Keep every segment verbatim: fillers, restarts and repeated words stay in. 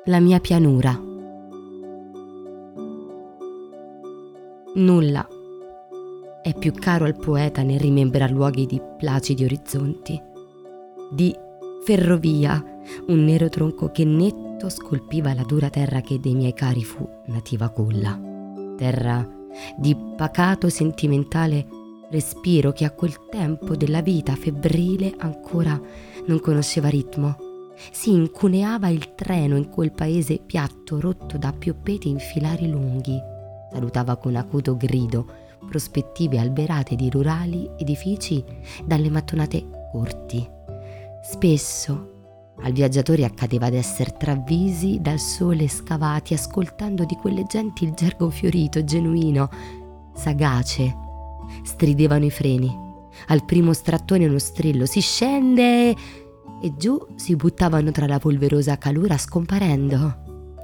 La mia pianura. Nulla è più caro al poeta nel rimembrar luoghi di placidi orizzonti, di ferrovia, un nero tronco che netto scolpiva la dura terra che dei miei cari fu nativa culla, terra di pacato sentimentale respiro che a quel tempo della vita febbrile ancora non conosceva ritmo. Si incuneava il treno in quel paese piatto rotto da pioppeti in filari lunghi. Salutava con acuto grido prospettive alberate di rurali edifici dalle mattonate corti. Spesso al viaggiatore accadeva d'esser travvisi dal sole scavati ascoltando di quelle genti il gergo fiorito, genuino, sagace. Stridevano i freni. Al primo strattone uno strillo: si scende! E giù si buttavano tra la polverosa calura scomparendo.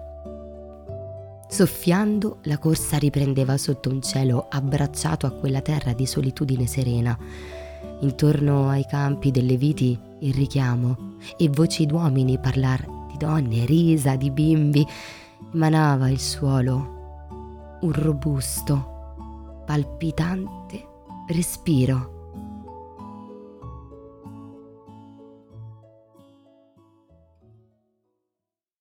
Soffiando, la corsa riprendeva sotto un cielo abbracciato a quella terra di solitudine serena. Intorno ai campi delle viti il richiamo e voci d'uomini parlar di donne, risa di bimbi. Emanava il suolo un robusto, palpitante respiro.